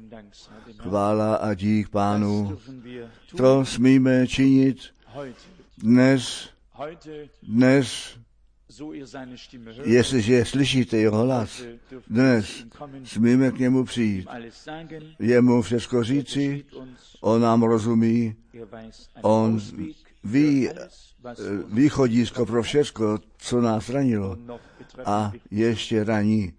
Chvála a dík Pánu. To smíme činit dnes, jestliže slyšíte jeho hlas, dnes smíme k němu přijít. Jemu všechno říci, on nám rozumí, on ví východisko pro všechno, co nás ranilo a ještě raní.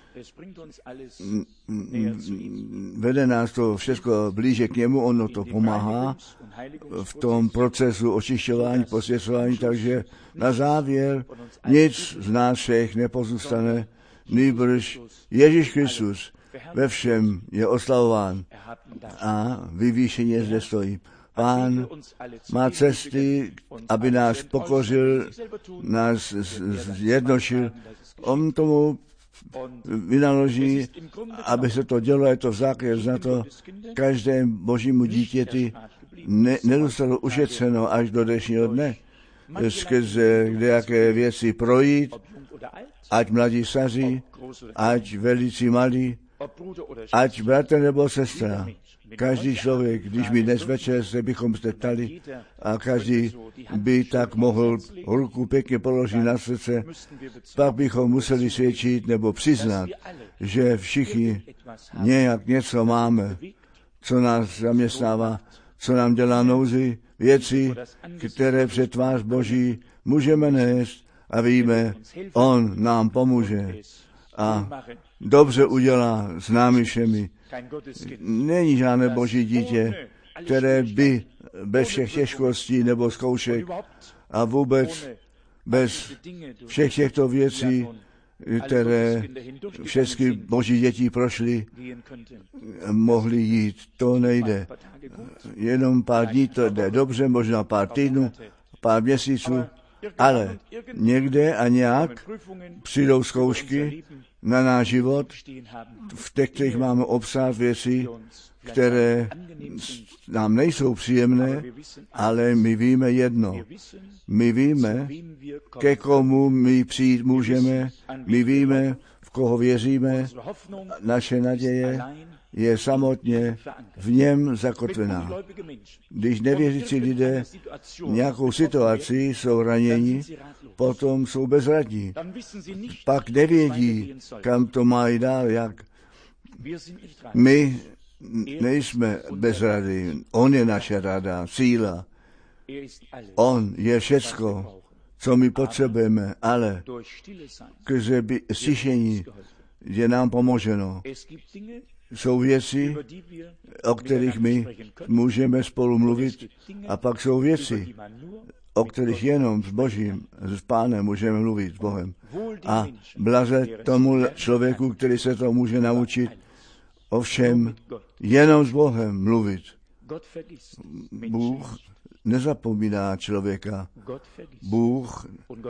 Vede nás to všechno blíže k němu, ono to pomáhá v tom procesu očišťování, posvěcování, takže na závěr nic z nás všech nepozůstane, nýbrž Ježíš Kristus ve všem je oslavován a vyvýšeně zde stojí. Pán má cesty, aby nás pokořil, nás zjednočil. On tomu vynaloží, aby se to dělo, je to základ na to, každému božímu dítěti nedostalo ušetřeno až do dnešního dne, skrze kdejaké věci projít, ať mladí staří, ať velicí malí, ať bratr nebo sestra. Každý člověk, když my dnes večer se bychom se ptali a každý by tak mohl ruku pěkně položit na srdce, pak bychom museli svědčit nebo přiznat, že všichni nějak něco máme, co nás zaměstnává, co nám dělá nouzi, věci, které před tvář Boží můžeme nést a víme, on nám pomůže a dobře udělá s námi všemi. Není žádné boží dítě, které by bez všech těžkostí nebo zkoušek a vůbec bez všech těchto věcí, které všechny boží děti prošly, mohli jít. To nejde. Jenom pár dní to jde dobře, možná pár týdnů, pár měsíců, ale někde a nějak přijdou zkoušky na náš život, v těch, kterých máme obsah věcí, které nám nejsou příjemné, ale my víme jedno. My víme, ke komu my přijít můžeme, my víme, v koho věříme, naše naděje je samotně v něm zakotvená. Když nevěřící lidé nějakou situaci jsou raněni, potom jsou bezradní. Pak nevědí, kam to mají dál, jak. My nejsme bezradí. On je naše rada, síla. On je všecko, co my potřebujeme, ale skrze stišení je nám pomoženo. Jsou věci, o kterých my můžeme spolu mluvit, a pak jsou věci, o kterých jenom s Božím, s Pánem můžeme mluvit, s Bohem. A blaze tomu člověku, který se to může naučit, ovšem jenom s Bohem mluvit. Bůh nezapomíná člověka. Bůh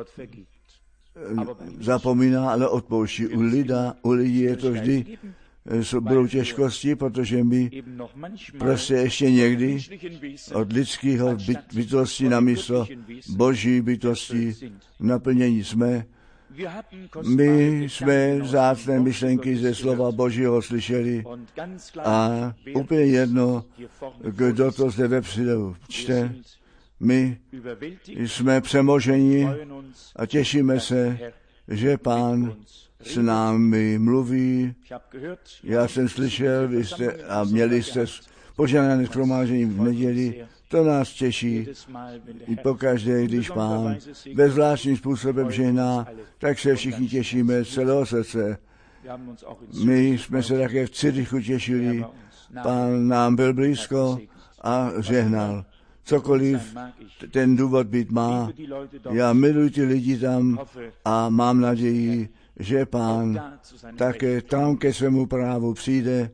zapomíná, ale odpouští. U lidí je to vždy, budou těžkosti, protože my prostě ještě někdy od lidského bytosti na místo boží bytosti naplnění jsme. My jsme vzácné myšlenky ze slova Božího slyšeli a úplně jedno, kdo to zde vepředu čte, my jsme přemoženi a těšíme se, že Pán s námi mluví. Já jsem slyšel, vy jste a měli jste požádané shromáždění v neděli. To nás těší. I pokaždé, když Pán ve zvláštním způsobem žehná, tak se všichni těšíme z celého srdce. My jsme se také v Cyrichu těšili. Pán nám byl blízko a žehnal. Cokoliv ten důvod být má, já miluji ty lidi tam a mám naději, že Pán také tam ke svému právu přijde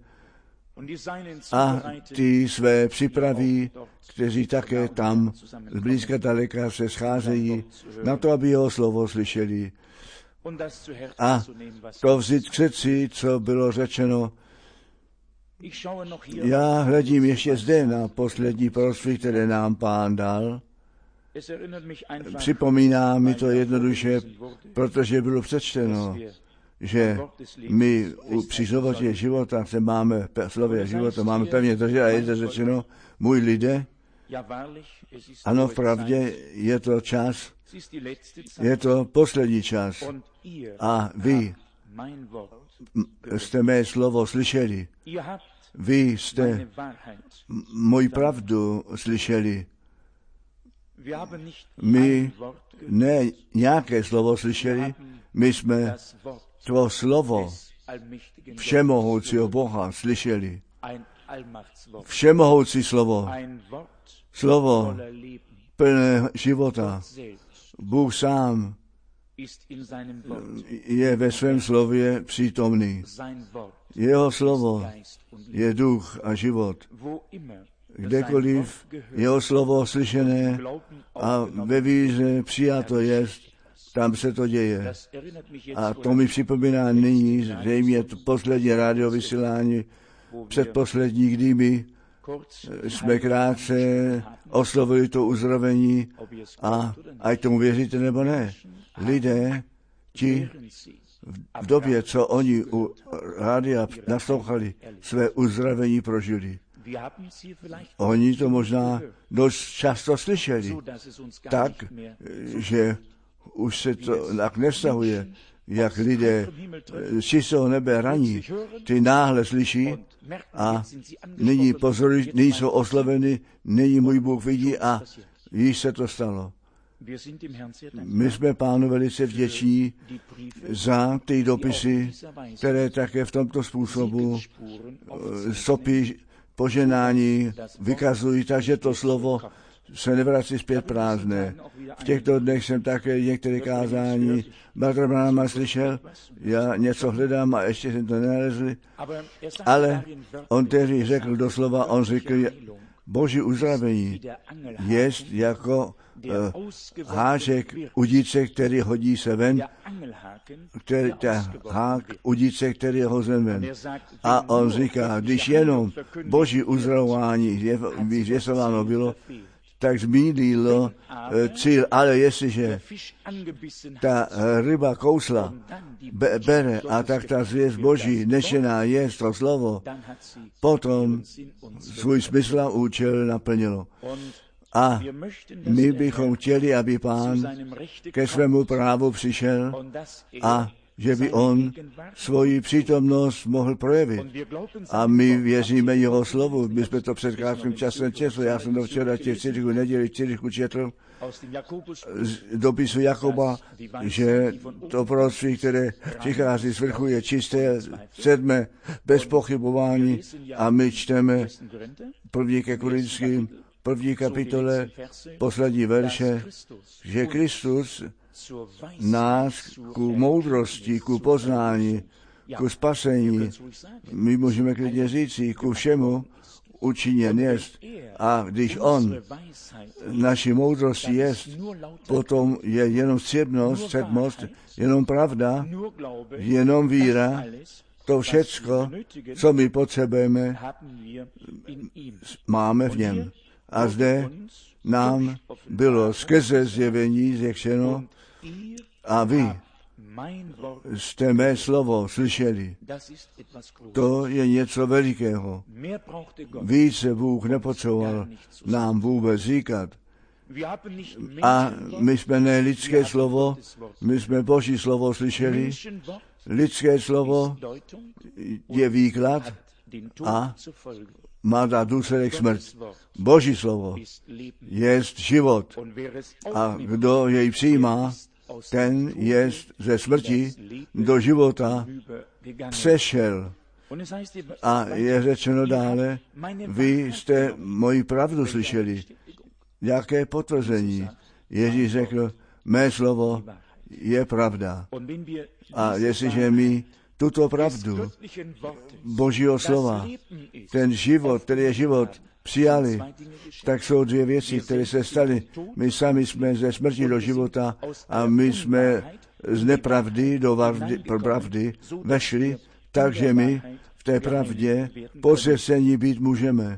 a ty své připraví, kteří také tam zblízka daleka se scházejí na to, aby jeho slovo slyšeli. A to vzít k srdci, co bylo řečeno. Já hledím ještě zde na poslední proroctví, které nám Pán dal. Připomíná mi to jednoduše, protože bylo přečteno, že my při slově života se máme, slově života máme pevně držet a je to řečeno, můj lidé, ano, v pravdě je to čas, je to poslední čas a vy jste mé slovo slyšeli, vy jste moji pravdu slyšeli. My ne nějaké slovo slyšeli, my jsme tvó slovo všemohoucího Boha slyšeli. Všemohoucí slovo, slovo plné života. Bůh sám je ve svém slově přítomný. Jeho slovo je duch a život. Kdekoliv jeho slovo slyšené a ve víře přijato jest, tam se to děje. A to mi připomíná nyní, zřejmě poslední radiovysílání, předposlední, kdy my jsme krátce oslovili to uzdravení a ať tomu věříte nebo ne. Lidé, ti v době, co oni u rádia naslouchali, své uzdravení prožili. Oni to možná dost často slyšeli, tak, že už se to tak nevztahuje, jak lidé z čistého nebe raní, ty náhle slyší a nyní pozorují, nyní jsou osloveny, nyní můj Bůh vidí a již se to stalo. My jsme Pánu velice vděční za ty dopisy, které také v tomto způsobu stopy poženání vykazují, takže to slovo se nevrací zpět prázdné. V těchto dnech jsem také některé kázání Bratra Branhama slyšel, já něco hledám a ještě jsem to nenalezl, ale on tehdy řekl doslova, on řekl, Boží uzdravení je jako háček udíce, který hodí se ven, hák udíce, který je hozen ven. A on říká, když jenom Boží uzdravování vyvěsováno bylo, tak zmínilo cíl, ale jestliže ta ryba kousla bere a tak ta zvěst Boží nešená je to slovo, potom svůj smysl a účel naplnilo. A my bychom chtěli, aby Pán ke svému právu přišel a že by on svoji přítomnost mohl projevit. A my věříme jeho slovu. My jsme to před krátkým časem četli. Já jsem to včera v Cirychu neděli četl z dopisu Jakoba, že to proroctví, které přichází z vrchu, je čisté, 7. bez pochybování a my čteme 1. ke Korinským, 1. kapitole, poslední verše, že Kristus nás ku moudrosti, ku poznání, ku spasení, my můžeme klidně říci, ku všemu učiněn jest. A když on naší moudrosti jest, potom je jenom středmost, jenom pravda, jenom víra, to všecko, co my potřebujeme, máme v něm. A zde nám bylo skrze zjevení řečeno, a vy jste mé slovo slyšeli. To je něco velikého. Více Bůh nepotřeboval nám vůbec říkat. A my jsme ne lidské slovo, my jsme Boží slovo slyšeli. Lidské slovo je výklad a má dát důsledek smrt. Boží slovo je život. A kdo jej přijímá, ten je ze smrti do života přešel. A je řečeno dále, vy jste moji pravdu slyšeli. Jaké potvrzení? Ježíš řekl, mé slovo je pravda. A jestliže my tuto pravdu Božího slova, ten život, který je život, přijali, tak jsou dvě věci, které se staly. My sami jsme ze smrti do života a my jsme z nepravdy do pravdy vešli, takže my v té pravdě posvěcení být můžeme.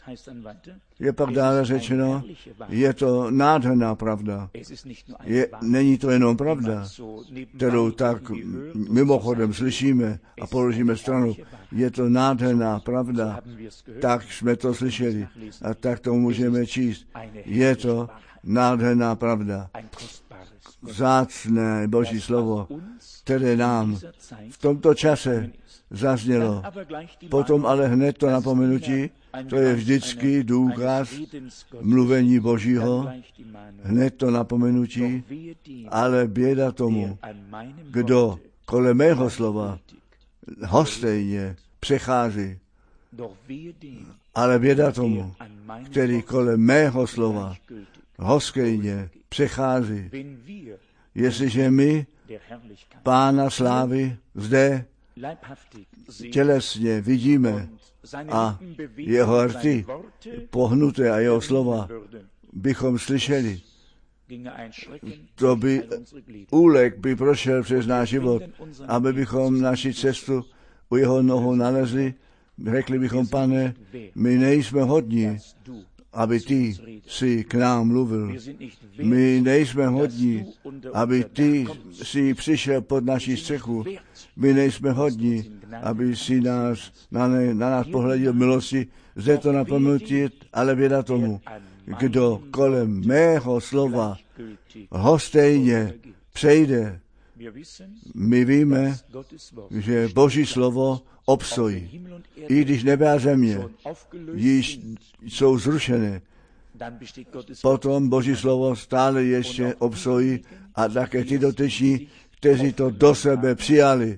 Je pak dále řečeno, je to nádherná pravda. Není to jenom pravda, kterou tak mimochodem slyšíme a položíme stranu. Je to nádherná pravda, tak jsme to slyšeli a tak to můžeme číst. Je to nádherná pravda. Vzácné Boží slovo, které nám v tomto čase zaznělo. Potom ale hned to napomenutí, to je vždycky důkaz mluvení Božího, hned to napomenutí, ale běda tomu, kdo kolem mého slova hostejně přechází, ale běda tomu, který kolem mého slova hostejně přechází. Jestliže my Pána slávy zde tělesně vidíme a jeho rty pohnuté a jeho slova bychom slyšeli, to by úlek by prošel přes náš život, aby bychom naši cestu u jeho nohou nalezli. Řekli bychom, Pane, my nejsme hodní, aby ty si k nám mluvil. My nejsme hodní, aby ty si přišel pod naši střechu. My nejsme hodní, aby si na nás pohleděl milosti. Zde to napomenutit, ale běda tomu, kdo kolem mého slova hostejně přejde. My víme, že Boží slovo obstojí. I když nebe a země již jsou zrušené, potom Boží slovo stále ještě obstojí a také ti dotyční, kteří to do sebe přijali,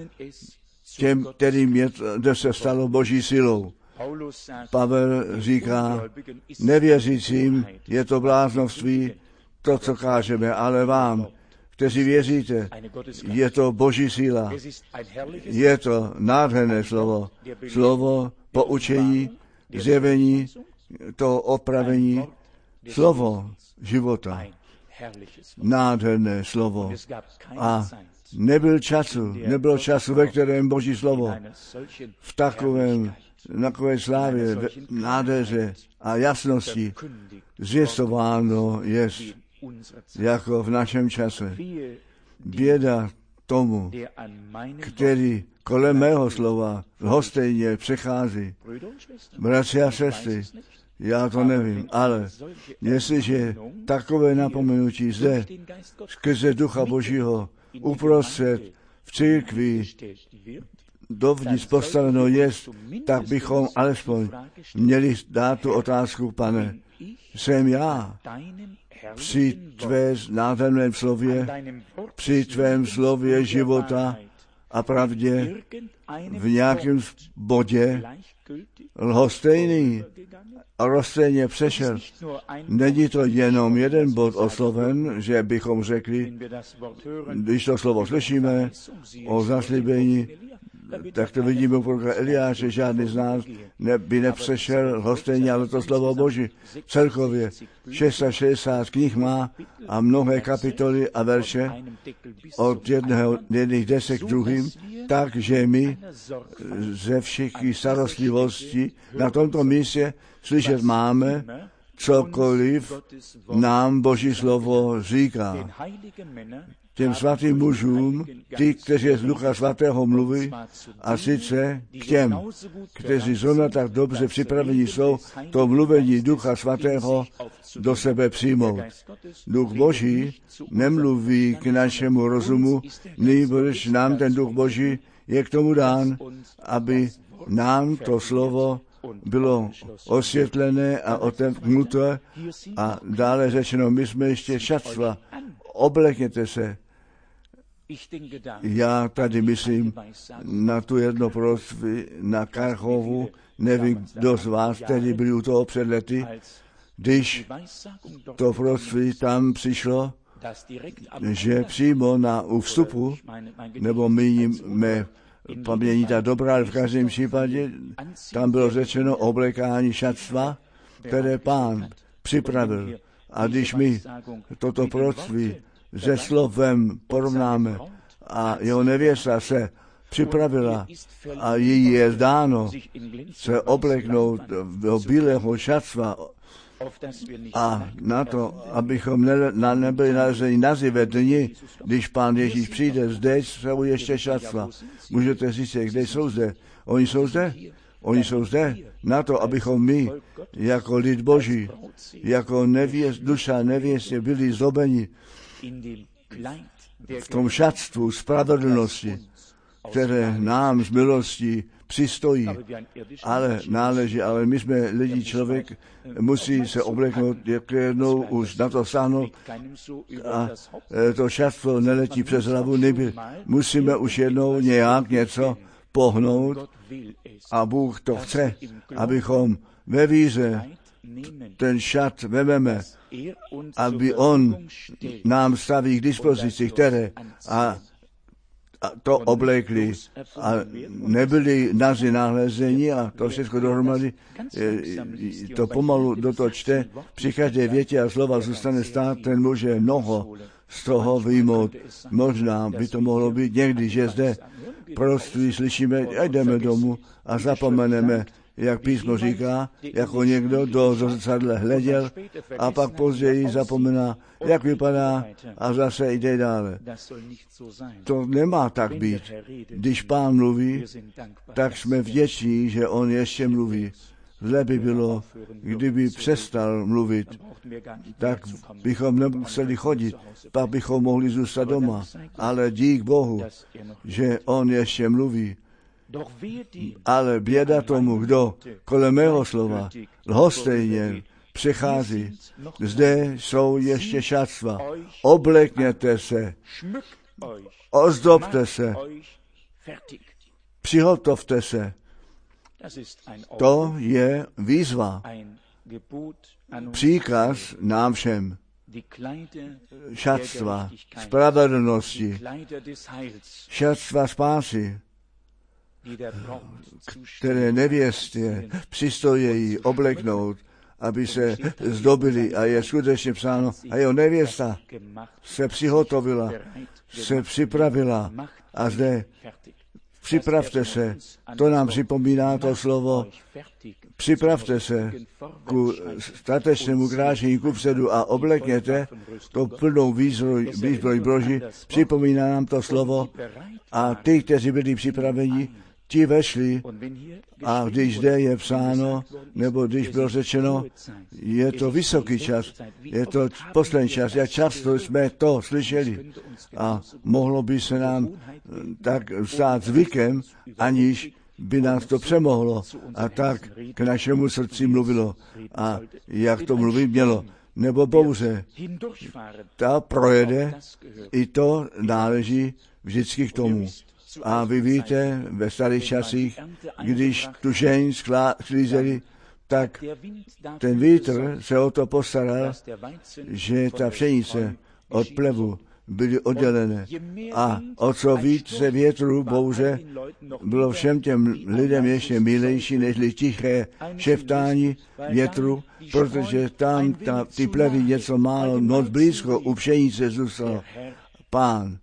těm, kterým se stalo Boží silou. Pavel říká, nevěřícím je to bláznovství, to, co kážeme, ale vám, kteří věříte, je to Boží síla, je to nádherné slovo, slovo poučení, zjevení, to opravení, slovo života, nádherné slovo. A nebylo času, ve kterém Boží slovo v takové slávě, nádheře a jasnosti zvěstováno jest, jako v našem čase. Běda tomu, který kolem mého slova hostejně přechází. Bratři a sestry, já to nevím, ale jestliže takové napomenutí zde skrze Ducha Božího uprostřed v církvi dovnitř postaveno jest, tak bychom alespoň měli dát tu otázku, Pane, jsem já při tvé nádherném slově, při tvém slově života a pravdě v nějakém bodě lhostejný a rozstejně přešel. Není to jenom jeden bod osloven, že bychom řekli, když to slovo slyšíme o zaslíbení, tak to vidíme u proroka Eliáše, žádný z nás by nepřešel lhostejně, ale to slovo Boží celkově 660 knih má a mnohé kapitoly a verše od jedných 10 k druhým, takže my ze všech starostlivosti na tomto místě slyšet máme, cokoliv nám Boží slovo říká. Těm svatým mužům, ty, kteří z Ducha svatého mluví, a sice k těm, kteří zrovna tak dobře připraveni jsou, to mluvení Ducha svatého do sebe přijmout. Duch Boží nemluví k našemu rozumu, nýbrž nám ten Duch Boží je k tomu dán, aby nám to slovo bylo osvětlené a otevnuté a dále řečeno, my jsme ještě šatstva, oblekněte se. Já tady myslím na tu jedno proroctví na Karchovu, nevím, kdo z vás, který byli u toho před lety, když to proroctví tam přišlo, že přímo u vstupu, nebo mé pamění ta dobrá, ale v každém případě tam bylo řečeno oblekání šatstva, které Pán připravil. A když my toto proroctví se slovem porovnáme a jeho nevěsta se připravila a jí je dáno se obleknout do bílého šatstva a na to, abychom nebyli nalezeni na zivé dni, když Pán Ježíš přijde, zde jsou ještě šatstva. Můžete říct, kde jsou zde? Oni jsou zde? Oni jsou zde na to, abychom my, jako lid Boží, jako duša nevěstě byli zobeni v tom šatstvu spravedlnosti, které nám z milostí přistojí, ale náleží, ale my jsme lidi, člověk musí se obleknout, jak jednou už na to sáhnout a to šatstvo neletí přes hlavu, musíme už jednou nějak něco pohnout a Bůh to chce, abychom ve víře ten šat vememe, aby on nám staví k dispozici, které a to oblekli a nebyli nazi nahlezení a to všechno dohromady, to pomalu dotočte, při každé větě a slova zůstane stát, ten může mnoho z toho vyjmout. Možná by to mohlo být někdy, že zde proroctví slyšíme a jdeme domů a zapomeneme, jak písmo říká, jako někdo do zrcadla hleděl a pak později zapomíná, jak vypadá a zase jde dále. To nemá tak být. Když Pán mluví, tak jsme vděční, že on ještě mluví. Zle by bylo, kdyby přestal mluvit, tak bychom nemuseli chodit, pak bychom mohli zůstat doma. Ale dík Bohu, že on ještě mluví. Ale běda tomu, kdo kolem mého slova lhostejně přechází. Zde jsou ještě šatstva. Oblekněte se, ozdobte se, přihotovte se. To je výzva, příkaz nám všem. Šatstva spravedlnosti, šatstva spásy, které nevěstě přistojí obleknout, aby se zdobili a je skutečně psáno, a jeho nevěsta se přihotovila, se připravila a zde připravte se, to nám připomíná to slovo, připravte se ku statečnému kráčení kupředu a oblekněte to plnou výzbroj Boží, připomíná nám to slovo a ty, kteří byli připraveni, ti vešli a když zde je psáno, nebo když bylo řečeno, je to vysoký čas, je to poslední čas, jak často jsme to slyšeli a mohlo by se nám tak stát zvykem, aniž by nás to přemohlo a tak k našemu srdci mluvilo a jak to mluvit mělo. Nebo bouře, ta projede, i to náleží vždycky k tomu. A vy víte, ve starých časích, když tu žeň sklízeli, tak ten vítr se o to postaral, že ta pšenice od plevu byly oddělené. A o co více větru, bouře, bylo všem těm lidem ještě milejší, nežli tiché šeptání větru, protože tam ty plevy něco málo moc blízko u pšenice zůstalo. Pán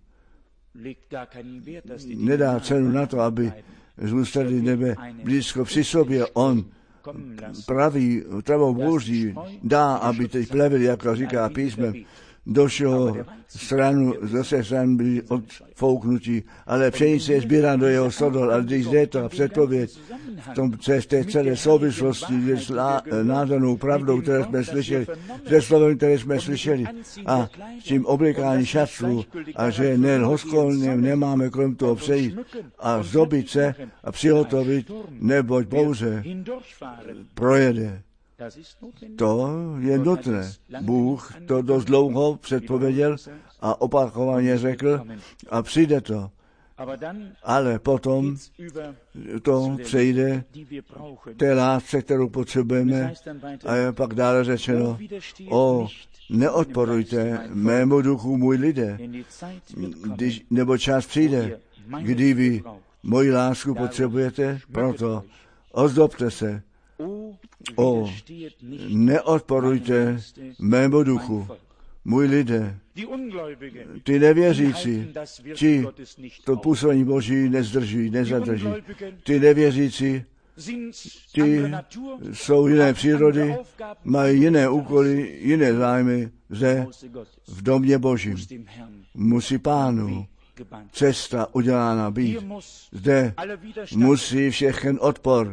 nedá cenu na to, aby zůstali nebe blízko při sobě. On praví travou bouří dá, aby ty plevy, jako říká písmem, do všeho stranu, zase stran byli odfouknutí, ale pšenice je sbírán do jeho stodol, ale když jde to předpověď v té celé souvislosti s nádhernou pravdou, které jsme slyšeli, se slovem, které jsme slyšeli a tím oblikání šatstvu a že nelhoskolně nemáme kolem toho přejít a zdobit se a přihotovit, neboť bouře projede. To je nutné. Bůh to dost dlouho předpověděl a opakovaně řekl a přijde to. Ale potom to přejde té lásce, kterou potřebujeme a je pak dále řečeno, neodporujte mému duchu, můj lidé, nebo čas přijde, kdy vy moji lásku potřebujete, proto ozdobte se. Neodporujte mému duchu. můj lidé, ty nevěřící, ti to působení Boží nezdrží, nezadrží. Ty nevěřící, ty jsou jiné přírody, mají jiné úkoly, jiné zájmy, zde v domě Božím. Musí Pánu cesta udělána být. Zde musí všechen odpor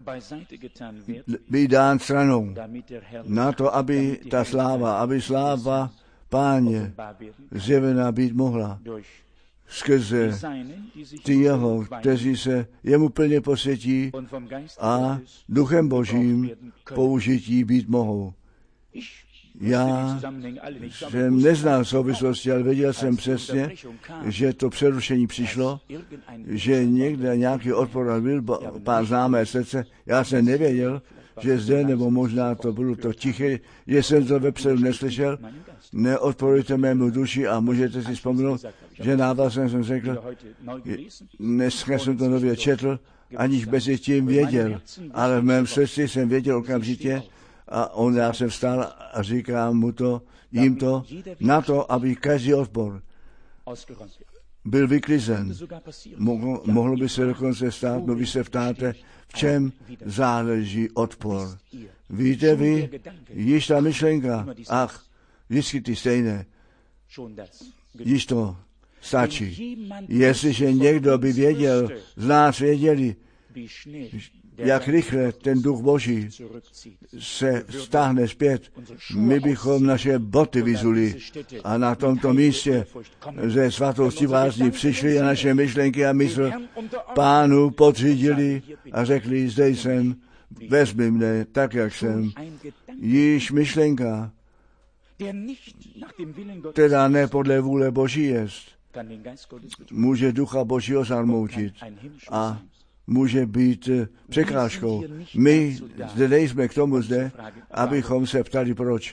být dán stranou na to, aby ta sláva Páně zjevena být mohla skrze ty jeho, kteří se jemu plně posvětí a duchem Božím použití být mohou. Já jsem neznal souvislosti, ale věděl jsem přesně, že to přerušení přišlo, že někde nějaký odpor byl, pár známé srdce. Já jsem nevěděl, že zde, nebo možná to bylo to tiché, že jsem to vepředu neslyšel. Neodporujte mému duši a můžete si vzpomenout, že návazem jsem řekl, dneska jsem to nově četl, aniž bez tím věděl, ale v mém srdci jsem věděl okamžitě a já jsem vstal a říkám mu to, jim to, na to, aby každý odpor byl vyklizen. Mohlo by se dokonce stát, no vy se ptáte, v čem záleží odpor. Víte vy, již ta myšlenka, vždycky ty stejné, již to stačí. Jestliže někdo by věděl, z nás věděli, jak rychle ten duch Boží se stáhne zpět, my bychom naše boty vyzuli a na tomto místě ze svatosti bázní přišli a naše myšlenky a mysl Pánu podřídili a řekli, zde jsem, vezmi mne tak, jak jsem. Již myšlenka, teda ne podle vůle Boží jest, může ducha Božího zarmoutit a může být překážkou. My zde nejsme k tomu zde, abychom se ptali proč.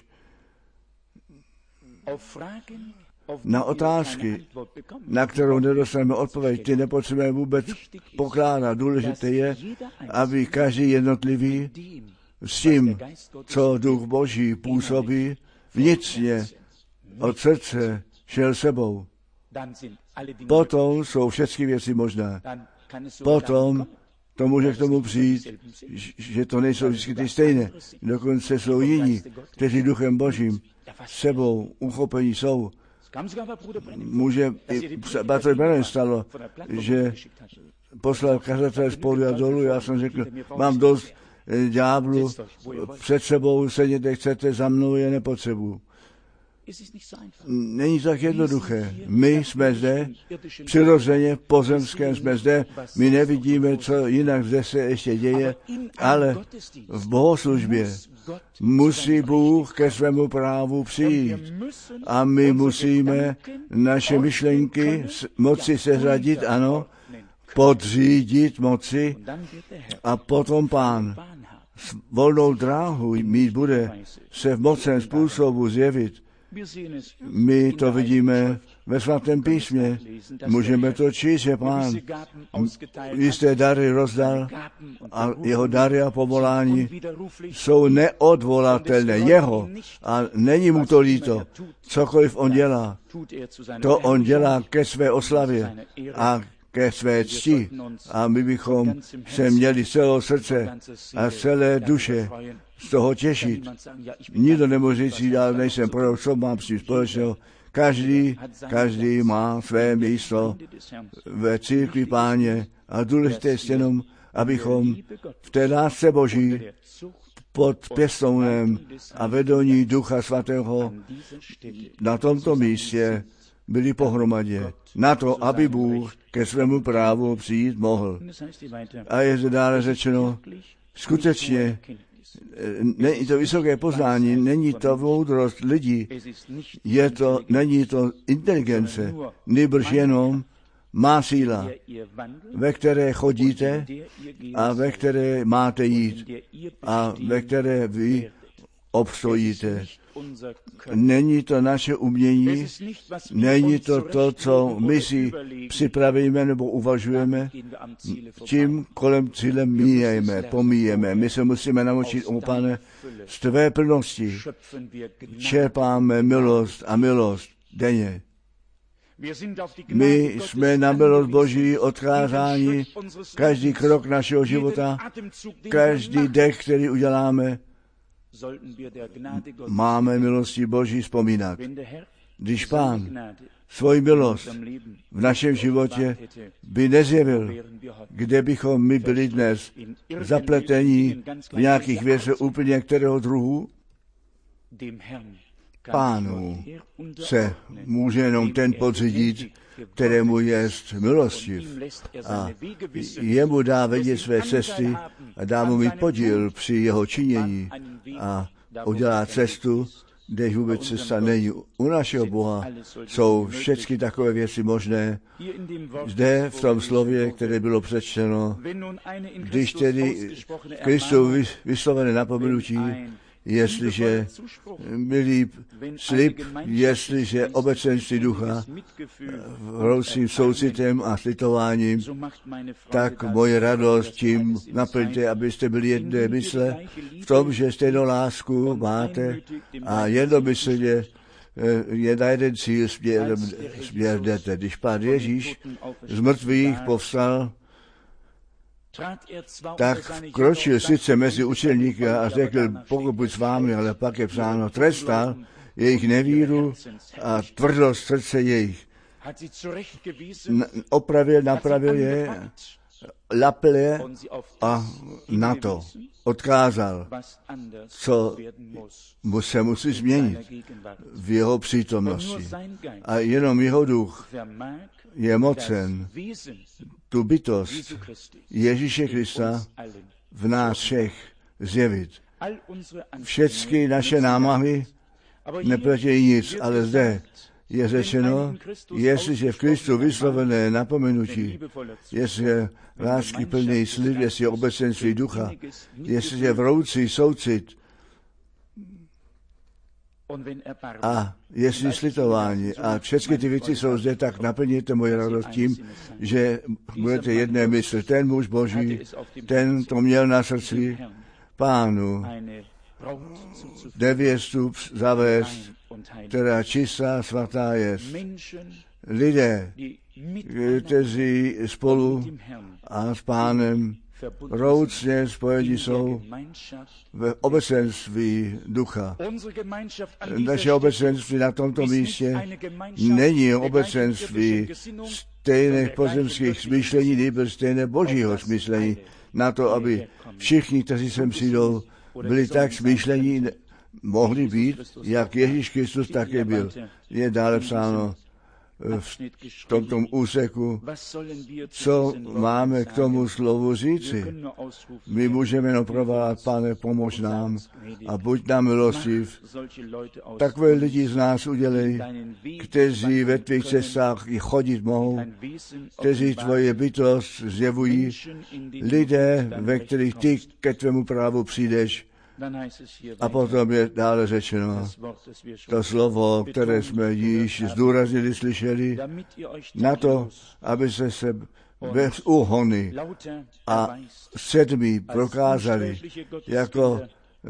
Na otázky, na kterou nedostaneme odpověď, ty nepotřebujeme vůbec pokládat. Důležité je, aby každý jednotlivý s tím, co duch Boží působí, vnitřně od srdce šel sebou. Potom jsou všechny věci možné. Potom to může k tomu přijít, že to nejsou vždycky ty stejné. Dokonce jsou jiní, kteří duchem Božím sebou uchopení jsou. Může, Bratr Brennan stalo, že poslal kazatele spolu a dolů, já jsem řekl, mám dost ďáblu, před sebou seděte, chcete, za mnou je nepotřebuji. Není tak jednoduché. My jsme zde, přirozeně pozemském jsme zde, my nevidíme, co jinak zde se ještě děje, ale v bohoslužbě musí Bůh ke svému právu přijít a my musíme naše myšlenky moci seřadit, ano, podřídit moci a potom Pán volnou dráhu mít bude se v mocném způsobu zjevit. My to vidíme ve svatém písmě. Můžeme to číst, že Pán jisté dary rozdal a jeho dary a povolání jsou neodvolatelné. Jeho a není mu to líto. Cokoliv on dělá, to on dělá ke své oslavě a ke své cti. A my bychom se měli celého srdce a celé duše z toho těšit. Nikdo nemůže říct, já nejsem prorok, co mám s tím společného. Každý má své místo ve církvi Páně a důležité je jenom, abychom v té lásce Boží pod pěstounem a vedení Ducha Svatého na tomto místě byli pohromadě. Na to, aby Bůh ke svému právu přijít mohl. A je zde dále řečeno, skutečně není to vysoké poznání, není to moudrost lidí, není to inteligence, nýbrž jenom má síla, ve které chodíte a ve které máte jít a ve které vy obstojíte. Není to naše umění, není to to, co my si připravíme nebo uvažujeme, tím kolem cílem pomíjeme. My se musíme naučit, Pane, z tvé plnosti čerpáme milost a milost denně. My jsme na milost Boží odkázáni, každý krok našeho života, každý dech, který uděláme, máme milosti Boží vzpomínat. Když Pán svoji milost v našem životě by nezjevil, kde bychom my byli dnes zapletení v nějakých věcech úplně kterého druhu, Pánu se může jenom ten podřídit, kterému je milostiv, a jemu dá vědět své cesty a dá mu mít podíl při jeho činění a udělá cestu, kde vůbec cesta není. U našeho Boha jsou všechny takové věci možné. Zde v tom slově, které bylo přečteno, když tedy Kristu vyslovené napomenutí, jestliže milý slib, jestliže obecenství ducha vroucím soucitem a slitováním, tak moje radost tím naplňte, abyste byli jedné mysle v tom, že stejnou lásku máte a jednomyslně je na jeden cíl směr jdete. Když Pán Ježíš z mrtvých povstal, tak vkročil sice mezi učedníky a řekl, pokud buď s vámi, ale pak je psáno, trestal jejich nevíru a tvrdost srdce jejich. Napravil je, lapil je a na to odkázal, co se musí změnit v jeho přítomnosti. A jenom jeho duch je mocen tu bytost Ježíše Krista v nás všech zjevit. Všechny naše námahy neplatí nic, ale zde je řečeno, jestliže v Kristu vyslovené napomenutí, jestliže lásky plný slib, jestliže obecenství ducha, jestliže vroucí soucit a jestli slitování a všechny ty věci jsou zde, tak naplníte moje radost tím, že budete jedné mysl. Ten muž Boží, ten to měl na srdci Pánu nevěstu zavést, která čistá, svatá je. Lidé, kteří spolu a s Pánem roucně spojení jsou v obecenství ducha. Naše obecenství na tomto místě není obecenství stejných pozemských smýšlení, nebo stejné Božího smýšlení, na to, aby všichni, kteří sem přijdou, byli tak smýšlení, mohli být, jak Ježíš Kristus také byl. Je dále psáno v tomto úseku, co máme k tomu slovu říci. My můžeme jenom provolat, Pane, pomož nám a buď nám milostiv. Takové lidi z nás udělej, kteří ve tvých cestách i chodit mohou, kteří tvoje bytost zjevují, lidé, ve kterých ty ke tvému právu přijdeš. A potom je dále řečeno to slovo, které jsme již zdůraznili, slyšeli, na to, aby se bez úhony a sedmi prokázali jako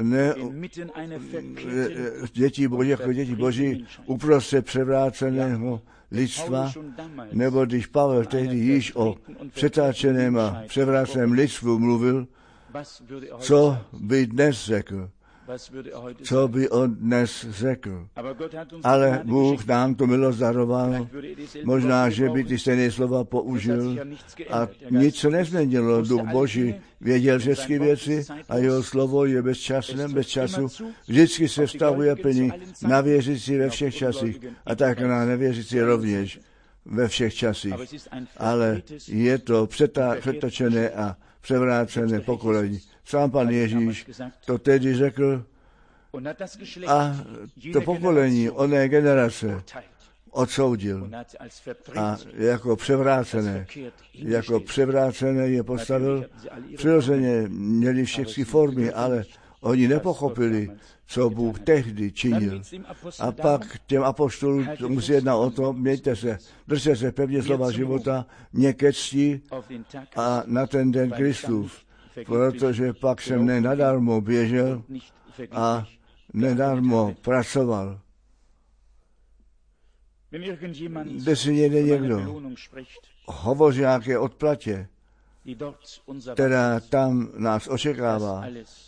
děti Boží uprostřed převráceného lidstva, nebo když Pavel tehdy již o přetáčeném a převráceném lidstvu mluvil, co by dnes řekl? Co by on dnes řekl? Ale Bůh nám tu milost daroval. Možná, že by ty stejné slova použil a nic se nezměnilo. Duch Boží věděl všechny věci a jeho slovo je bez času. Vždycky se vztahuje plně na věřící ve všech časích a tak na nevěřící rovněž ve všech časích. Ale je to přetočené a převrácené pokolení. Sám Pan Ježíš to tedy řekl a to pokolení oné generace odsoudil a jako převrácené je postavil. Přirozeně měli všechny formy, ale Oni nepochopili, co Bůh tehdy činil. A pak těm apoštolům musí jednat o to, držte se pevně slova života, mě ke cti a na ten den Kristův, protože pak jsem nenadarmo běžel a nedarmo pracoval. Jestli někdo hovoří nějaké odplatě, která tam nás očekává,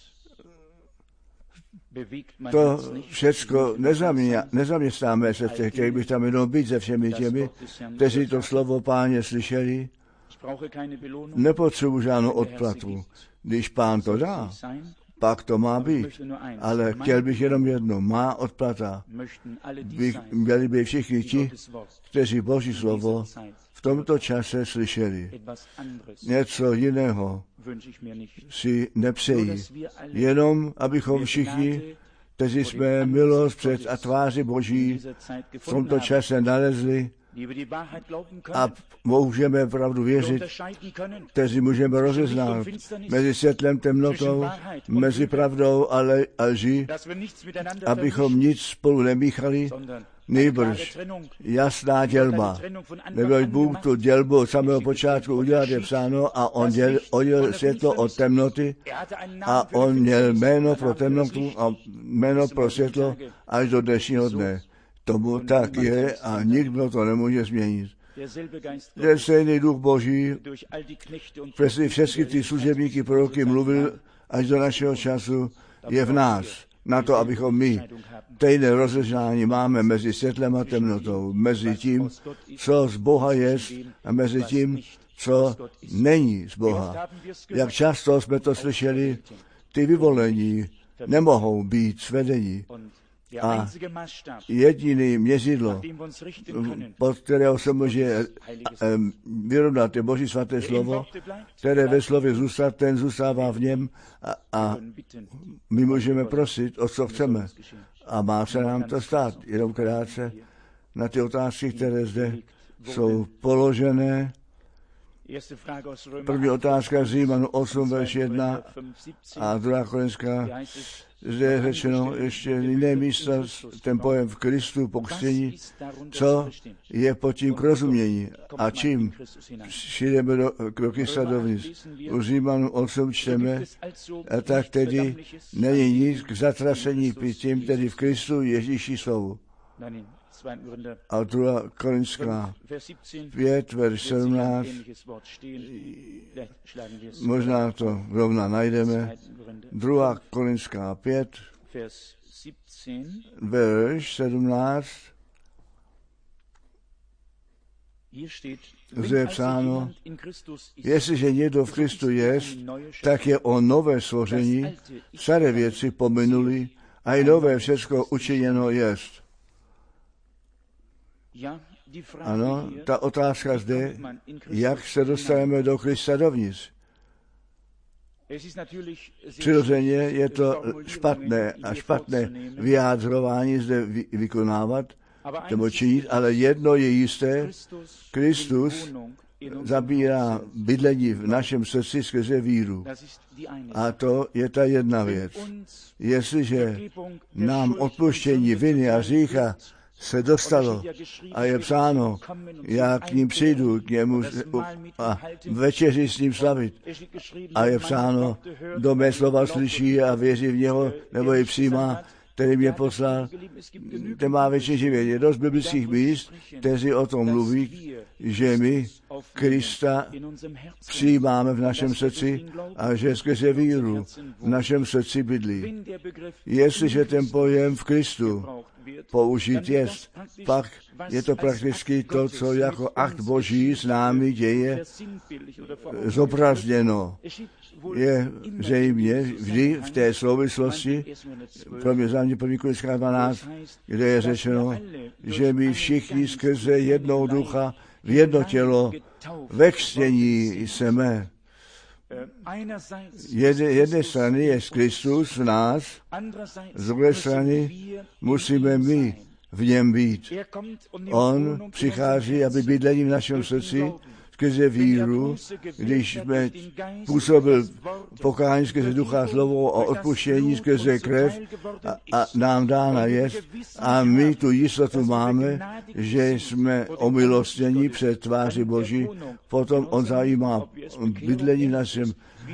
to všecko nezaměstnáme se v těch, chtěli bych tam jenom být se všemi těmi, kteří to slovo Páně slyšeli. Nepotřebuji žádnou odplatu. Když Pán to dá, pak to má být. Ale chtěl bych jenom jedno, má odplata. Měli by všichni ti, kteří Boží slovo v tomto čase slyšeli. Něco jiného si nepřejí. Jenom, abychom všichni, kteří jsme milost před a tváři Boží v tomto čase nalezli a můžeme pravdu věřit, kteří můžeme rozeznat mezi světlem, temnotou, mezi pravdou a lží, abychom nic spolu nemíchali, nejbrž jasná dělba. Neboť Bůh tu dělbu od samého počátku udělat je psáno a on oddělil světlo od temnoty a on měl jméno pro temnotu a jméno pro světlo až do dnešního dne. Tomu tak je a nikdo to nemůže změnit. Ten stejný duch Boží přes všechny ty služebníky proroky mluvil až do našeho času, je v nás. Na to, abychom my stejné rozeznání máme mezi světlem a temnotou, mezi tím, co z Boha je a mezi tím, co není z Boha. Jak často jsme to slyšeli, ty vyvolení nemohou být svedení. A jediný měřidlo, pod kterého se může vyrovnat je Boží svaté slovo, které ve slově zůstat, ten zůstává v něm a my můžeme prosit, o co chceme. A má se nám to stát. Jenom krátce na ty otázky, které zde jsou položené. První otázka z Římanů 8, verš 1 a 2 Korintská. Zde je řečeno ještě jiné místa, ten pojem v Kristu, pokřtění, co je pod tím k rozumění a čím přijdeme do Krista dovnitř. U Římanů 8 čteme, a tak tedy není nic k zatracení tím, tedy v Kristu Ježíši jsou. A 2 Korintská 5, verš 17, možná to rovna najdeme. 2 Korintská 5, verš 17, zde je psáno, jestliže někdo v Kristu je, tak je on nové stvoření, staré věci pominuli a i nové všecko učiněno jest. Ano, ta otázka zde, jak se dostaneme do Krista dovnitř. Přirozeně je to špatné vyjádřování zde vykonávat, nebo činit, ale jedno je jisté, Kristus zabírá bydlení v našem srdci skrze víru. A to je ta jedna věc. Jestliže nám odpuštění viny a hřícha se dostalo a je psáno, já k ním přijdu, k němu a večeři s ním slavit. A je psáno, kdo mé slova slyší a věří v něho, nebo ji přijímá, který mě poslal, ten má věčné živení. Je dost biblických míst, kteří o tom mluví, že my Krista přijímáme v našem srdci a že skrze víru v našem srdci bydlí. Jestliže ten pojem v Kristu použít jest, pak je to prakticky to, co jako akt Boží s námi děje, zobrazněno. Je zřejmě vždy v té souvislosti, kromě zámě 1. Korintská 12, kde je řečeno, že my všichni skrze jednou ducha v jedno tělo ve křtění jsme. Jedné strany je Kristus v nás, z druhé strany musíme my v něm být. On přichází, aby bydlení v našem srdci skrze víru, když jsme působil pokání skrze ducha slovo a odpuštění skrze krev a nám dána je. A my tu jistotu máme, že jsme omilostnění před tváří Boží. Potom on zajímá bydlení v našem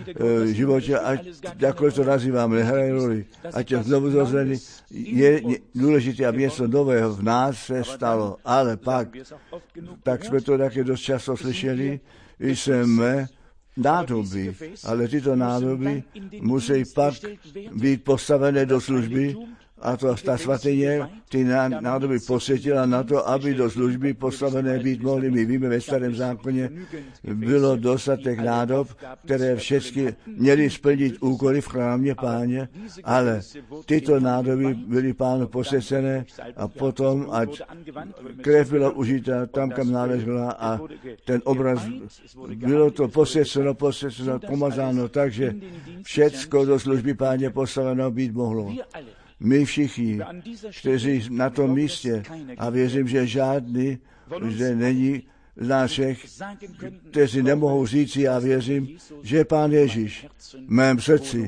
životě, ať jakkoliv to nazýváme, nehraje roli. Ať to znovu zrozený, je důležité, aby něco nového v nás se stalo. Ale pak, tak jsme to také dost často slyšeli, jsme nádoby, ale tyto nádoby musí pak být postavené do služby, a to ta svatyně ty nádoby posvětila na to, aby do služby postavené být mohly. My víme, ve Starém zákoně bylo dostatek nádob, které všechny měly splnit úkoly v chrámě Páně, ale tyto nádoby byly Pánu posvěcené a potom, ať krev byla užita tam, kam náležela a ten obraz, bylo to posvěceno, pomazáno, takže všecko do služby Páně postaveno být mohlo. My všichni, kteří na tom místě, a věřím, že žádný, že není z nás všech, kteří nemohou říct, já věřím, že Pán Ježíš v mém srdci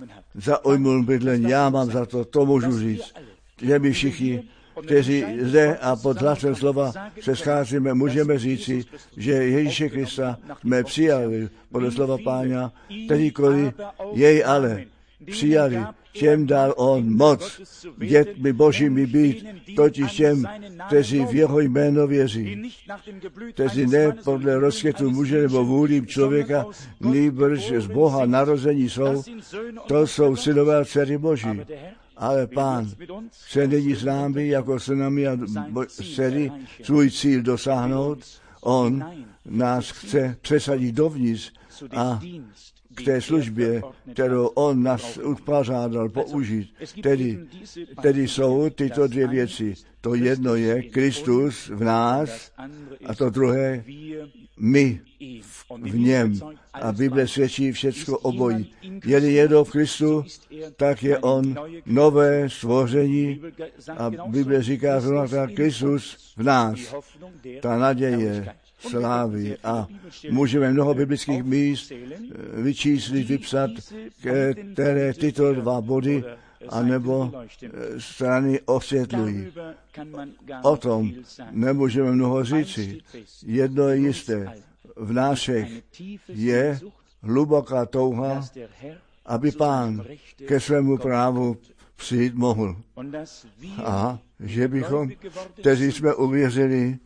zaujmul bydlení. Já mám za to můžu říct, že my všichni, kteří zde a pod hlasem slova se scházíme, můžeme říci, že Ježíše Krista jsme přijali podle slova Páně, kterýkoliv jej ale přijali, těm dal on moc dětmi Božími být, totiž těm, kteří v jeho jméno věří, kteří ne podle rozkvětu muže nebo vůli člověka, nýbrž z Boha narození jsou, to jsou synové a dcery Boží. Ale Pán se nyní s námi jako synami a dcery svůj cíl dosáhnout. On nás chce přesadit dovnitř a k té službě, kterou on nás uspořádal použít. Tedy jsou tyto dvě věci. To jedno je Kristus v nás a to druhé my v něm. A Bible svědčí všecko obojí. Je-li jedno v Kristu, tak je on nové stvoření a Bible říká zrovna tak Kristus v nás. Ta naděje slávy a můžeme mnoho biblických míst vyčíslit, vypsat, které tyto dva body anebo strany osvětlují. O tom nemůžeme mnoho říci. Jedno je jisté, v našich je hluboká touha, aby Pán ke svému právu přijít mohl. A že bychom, kteří jsme uvěřili,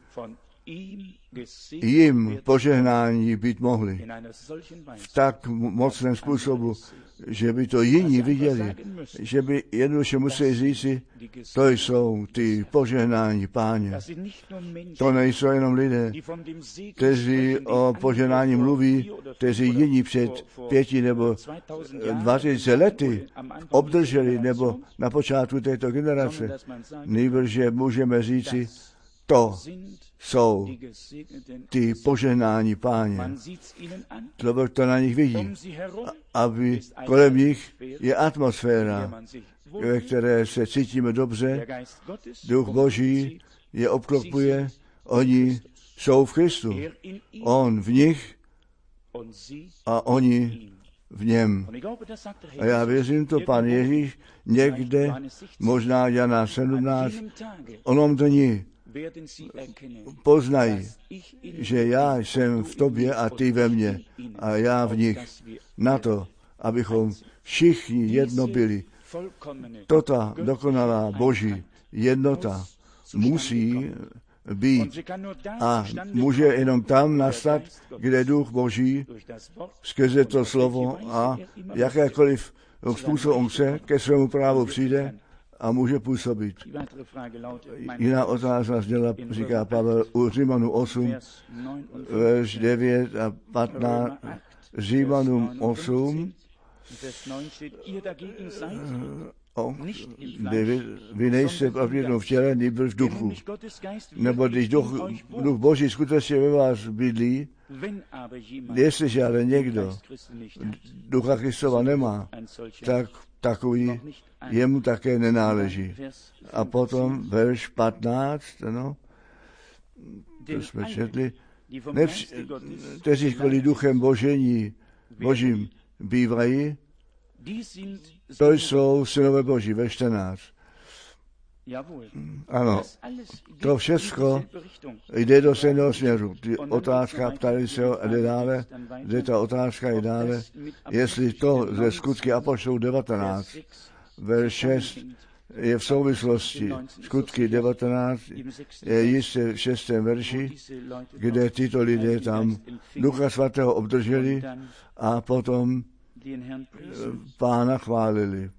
jim požehnání být mohli v tak mocném způsobu, že by to jiní viděli, že by jednoduše museli říci, to jsou ty požehnání Páně. To nejsou jenom lidé, kteří o požehnání mluví, kteří jiní před 5 nebo 20 lety obdrželi, nebo na počátku této generace. Nýbrž, že můžeme říci, to jsou ty požehnání Páně. Člověk to na nich vidí, aby kolem nich je atmosféra, ve které se cítíme dobře, Duch Boží je obklopuje, oni jsou v Kristu. On v nich a oni v něm. A já věřím to, Pán Ježíš někde, možná Jana 17, onom dní poznají, že já jsem v tobě a ty ve mně a já v nich. Na to, abychom všichni jedno byli. Tota dokonalá Boží jednota musí být a může jenom tam nastat, kde Duch Boží skrze to slovo a jakékoliv způsob on se ke svému právu přijde a může působit. Jiná otázka zněla, říká Pavel, u Římanů 8, verš 9 a 15, Římanům 8, vy nejste v těle, nýbrž v duchu. Nebo když duch Boží skutečně ve vás bydlí, jestliže ale někdo Ducha Kristova nemá, tak takový jemu také nenáleží. A potom verš 15, no, to jsme četli, kteří kvůli duchem Božím bývají, to jsou synové Boží, ve 14. Ano, to všechno jde do stejného směru. Otázka, ptali se ho, jde dále, jde ta otázka i dále, jestli to ze Skutky apoštolů 19, verš 6, je v souvislosti. Skutky 19 je jistě v 6. verši, kde tyto lidé tam Ducha Svatého obdrželi a potom Pána chválili.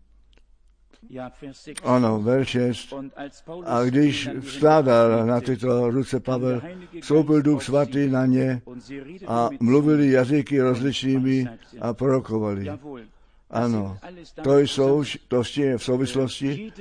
Ano, verš 6. A když vskládal na tyto ruce Pavel, vstoupil Duch Svatý na ně a mluvili jazyky rozličnými a prorokovali. Ano, to je v souvislosti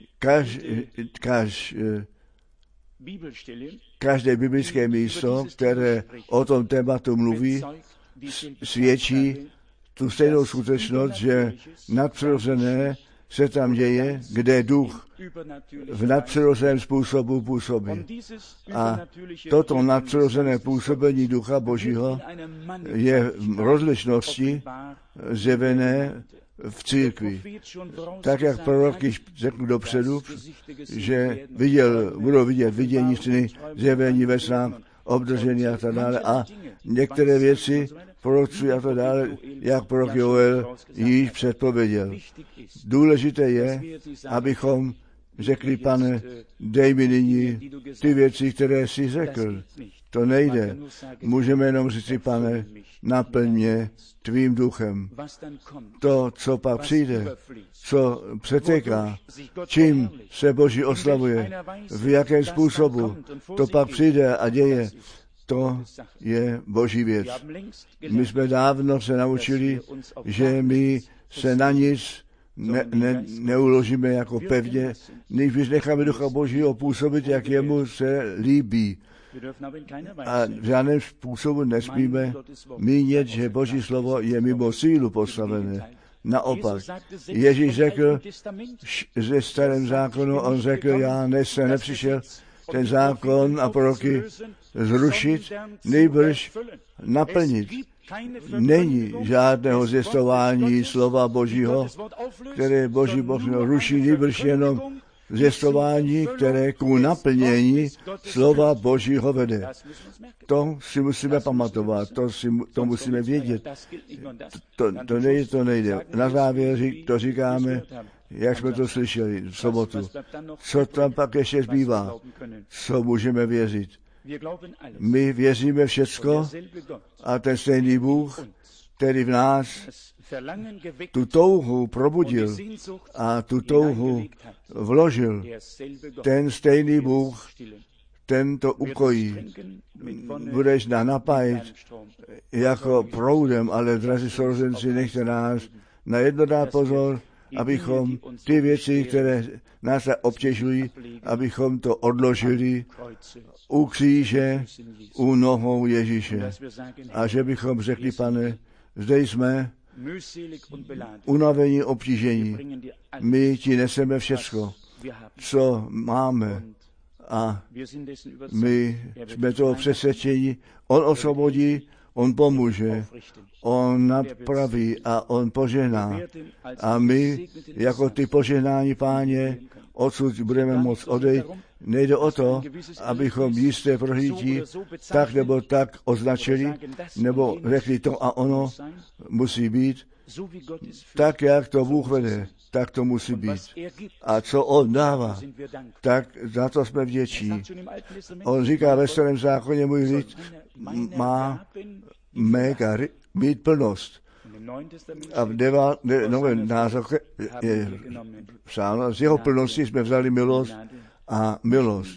každé biblické místo, které o tom tématu mluví, svědčí tu stejnou skutečnost, že nadpřirozené se tam děje, kde duch v nadpřirozeném způsobu působí. A toto nadpřirozené působení Ducha Božího je v rozličnosti zjevené v církvi. Tak, jak prorok již řekl dopředu, že budou vidět vidění sny, zjevení ve snách, obdržení a tak dále. A některé věci proroctví a tak dále, jak prorok Joel již předpověděl. Důležité je, abychom řekli, Pane, dej mi nyní ty věci, které jsi řekl. To nejde. Můžeme jenom říci, Pane, naplň mě tvým duchem. To, co pak přijde, co přetéká, čím se Boží oslavuje, v jakém způsobu to pak přijde a děje, to je Boží věc. My jsme dávno se naučili, že my se na nic neuložíme jako pevně, než necháme Ducha Božího působit, jak jemu se líbí. A v žádném způsobu nesmíme mínit, že Boží slovo je mimo sílu postavené. Naopak, Ježíš řekl ze starém zákonu, on řekl, já jsem nepřišel ten zákon a proroky zrušit, nejbrž naplnit. Není žádného zjistování slova Božího, které Boží Boh ruší, nejbrž jenom zjistování, které ku naplnění slova Božího vede. To si musíme pamatovat, to musíme vědět. To nejde. Na závěr to říkáme, jak jsme to slyšeli v sobotu. Co tam pak ještě zbývá? Co můžeme věřit? My věříme všecko a ten stejný Bůh, který v nás tu touhu probudil a tu touhu vložil, ten stejný Bůh, ten to ukojí. Budeš napájit jako proudem, ale drazí sourozenci, nechte nás na jedno dát pozor, abychom ty věci, které nás obtěžují, abychom to odložili u kříže, u nohou Ježíše. A že bychom řekli, Pane, zde jsme unavení, obtížení. My ti neseme všecko, co máme. A my jsme toho přesvědčení. On osvobodí, on pomůže, on napraví a on požehná. A my, jako ty požehnání, Páně, odsud budeme moct odejít. Nejde o to, abychom jisté prožití tak nebo tak označili, nebo řekli to a ono musí být. Tak, jak to Bůh vede, tak to musí být. A co on dává, tak za to jsme vděční. On říká ve Starém zákoně, můj lid má mít plnost. A v Novém zákoně je psáno, z jeho plnosti jsme vzali milost a milost.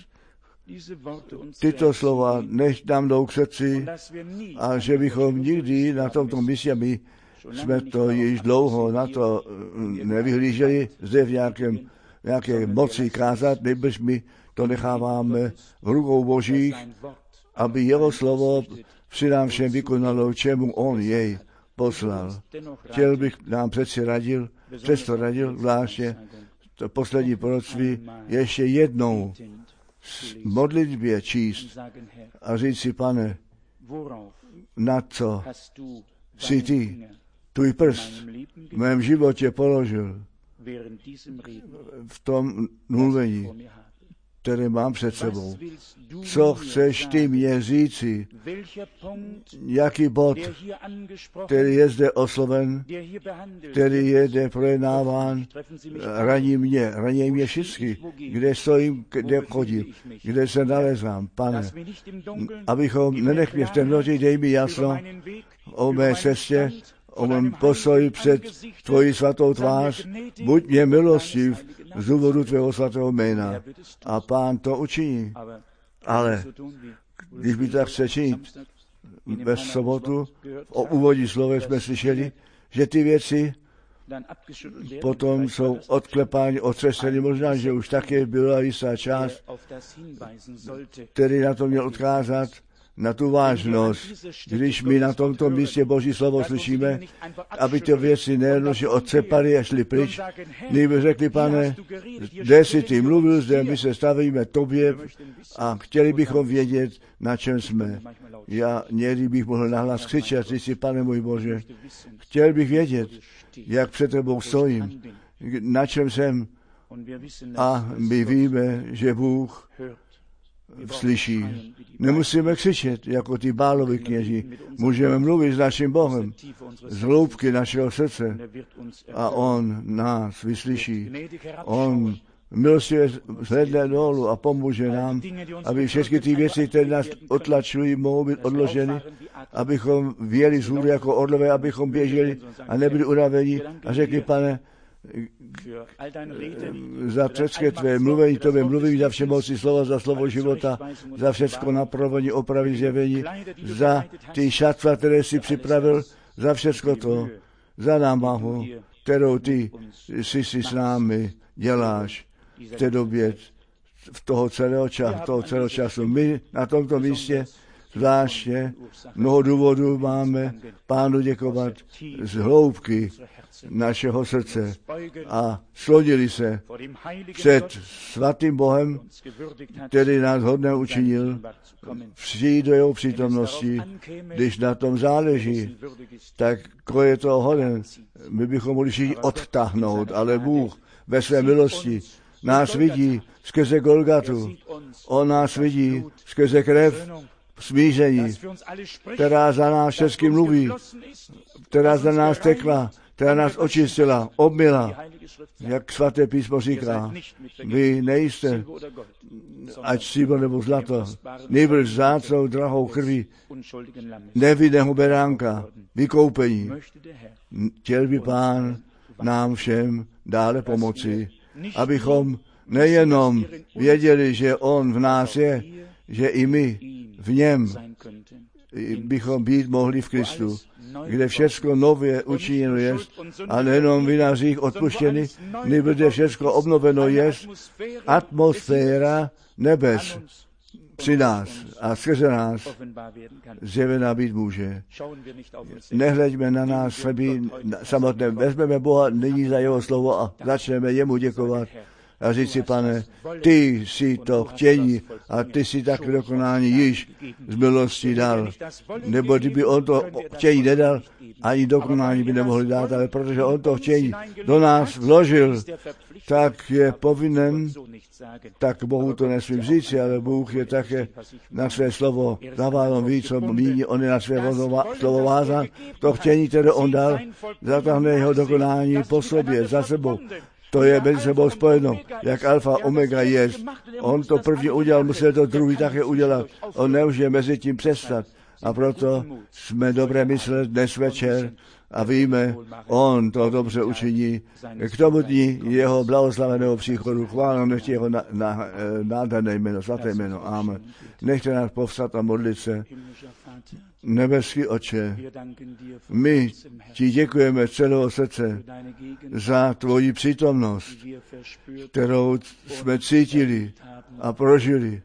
Tyto slova nech nám jdou k srdci a že bychom nikdy na tomto místě, my jsme to již dlouho na to nevyhlíželi, zde v nějaké moci kázat, nejbrž my to necháváme v rukou Božích, aby jeho slovo při nám všem vykonalo, čemu on jej poslal. Chtěl bych nám přesto radil, zvláště to poslední proroctví, ještě jednou modlitbě číst a říct si, Pane, na co si ty, tvůj prst v mém životě položil v tom mluvení, které mám před sebou. Co chceš ty mě říci? Jaký bod, který je zde osloven, který je zde projednáván, raní mě všichni, kde stojím, kde chodím, kde se nalezám, Pane, abychom nenech mě v temnotě, dej mi jasno o mé cestě, o mém postoji před tvoji svatou tvář, buď mě milostiv z důvodu tvého svatého jména. A Pán to učiní. Ale když by tak chce činit, ve sobotu o úvodní slově jsme slyšeli, že ty věci potom jsou odklepány, otřeseny. Možná, že už také byla jistá část, který na to měl odkázat, na tu vážnost, když my na tomto místě Boží slovo slyšíme, aby ty věci nejednoduše odcepali a šli pryč, kdyby řekli, Pane, kde jsi ty mluvil, zde my se stavíme tobě a chtěli bychom vědět, na čem jsme. Já někdy bych mohl nahlas křičet, ty jsi, Pane můj Bože, chtěl bych vědět, jak před tebou stojím, na čem jsem, a my víme, že Bůh slyší. Nemusíme křičet, jako ty Bálovi kněži. Můžeme mluvit s naším Bohem, z hloubky našeho srdce a on nás vyslyší. On milostivě zhlédne dolů a pomůže nám, aby všechny ty věci, které nás otlačují, mohou být odloženy, abychom věli z hůry jako orlové, abychom běželi a nebyli unavení a řekli, Pane, za všechny tvé mluvení, tobě mluvím, za všemocí slova, za slovo života, za všechno napravení, opravy, zjevení, za ty šatva, které jsi připravil, za všechno to, za námahu, kterou ty jsi s námi děláš v té době, v toho celého času. My na tomto místě zvláště mnoho důvodů máme Pánu děkovat z hloubky našeho srdce a sklonili se před svatým Bohem, který nás hodně učinil, přijít do jeho přítomnosti, když na tom záleží, tak ko je to hoden. My bychom mohli všichni odtáhnout, ale Bůh ve své milosti nás vidí skrze Golgatu. On nás vidí skrze krev smíření, která za nás všechny mluví, která za nás tekla, která nás očistila, obmila, jak svaté písmo říká. Vy nejste, ať stříbro nebo zlato, nejbrž vzácnou drahou krví nevinného beránka, vykoupení. Chtěl by Pán nám všem dále pomoci, abychom nejenom věděli, že On v nás je, že i my v něm bychom být mohli v Kristu, kde všechno nově učiněno je a nejenom vinařích odpuštěny, nebož kde všechno obnoveno je, atmosféra nebes při nás a skrze nás zjevená být může. Nehleďme na nás samotné, vezmeme Boha nyní za jeho slovo a začneme jemu děkovat a říct si, Pane, ty jsi to chtění a ty jsi tak dokonání již z milosti dal. Nebo kdyby on to chtění nedal, ani dokonání by nemohli dát, ale protože on to chtění do nás vložil, tak je povinen, tak Bohu to nesmím říct, ale Bůh je také na své slovo zavázán, ví, co míní, on je na své slovo vázán. To chtění, které on dal, zatáhne jeho dokonání po sobě, za sebou. To je mezi sebou spojeno, jak alfa, omega je. On to první udělal, musel to druhý také udělat. On nemůže mezi tím přestat. A proto jsme dobré myslet dnes večer a víme, on to dobře učiní. K tomu dní jeho blahoslaveného příchodu, chválám nechtě jeho nádherné jméno, svaté jméno. Amen. Nechte nás povstat a modlit se. Nebeský Otče, my ti děkujeme celého srdce za tvoji přítomnost, kterou jsme cítili a prožili.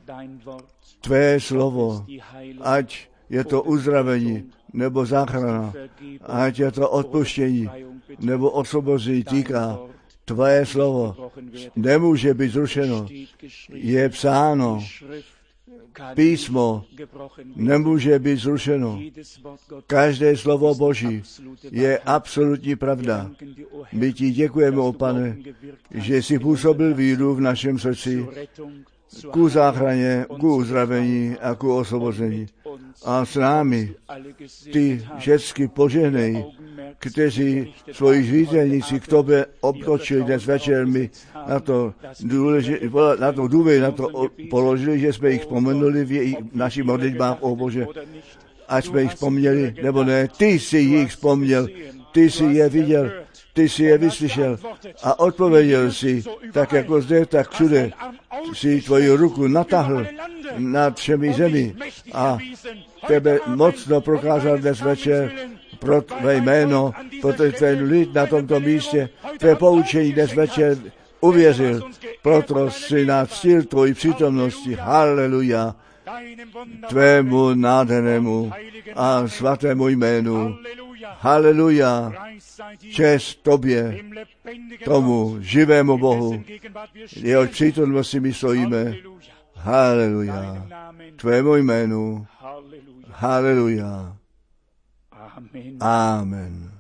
Tvé slovo, ať je to uzdravení nebo záchrana, ať je to odpuštění nebo osvobození, týká. Tvé slovo nemůže být zrušeno. Je psáno Písmo nemůže být zrušeno. Každé slovo Boží je absolutní pravda. My ti děkujeme, o Pane, že jsi působil víru v našem srdci ku záchraně, ku uzdravení a ku osvobození. A s námi ty všechny požehnej, kteří svoji žvízelnici k tobě obtočili dnes večer, my na to důvěr, na to položili, že jsme jich vzpomenuli v našich modlitbách, o Bože, ať jsme jich vzpomněli, nebo ne, ty jsi jich vzpomněl, ty jsi je viděl, ty jsi je vyslyšel a odpověděl si, tak jako zde, tak všude, si tvoji ruku natáhl nad všemi zemi a tebe mocno prokázal dnes večer pro tvé jméno, protože ten lid na tomto místě, tvé poučení dnes večer uvěřil, proto si nás ctil tvojí přítomnosti. Haleluja, tvému nádhernému a svatému jménu. Haleluja, čest tobě, tomu živému Bohu, jehož přítomnosti my stojíme. Haleluja, tvému jménu. Haleluja. Amen.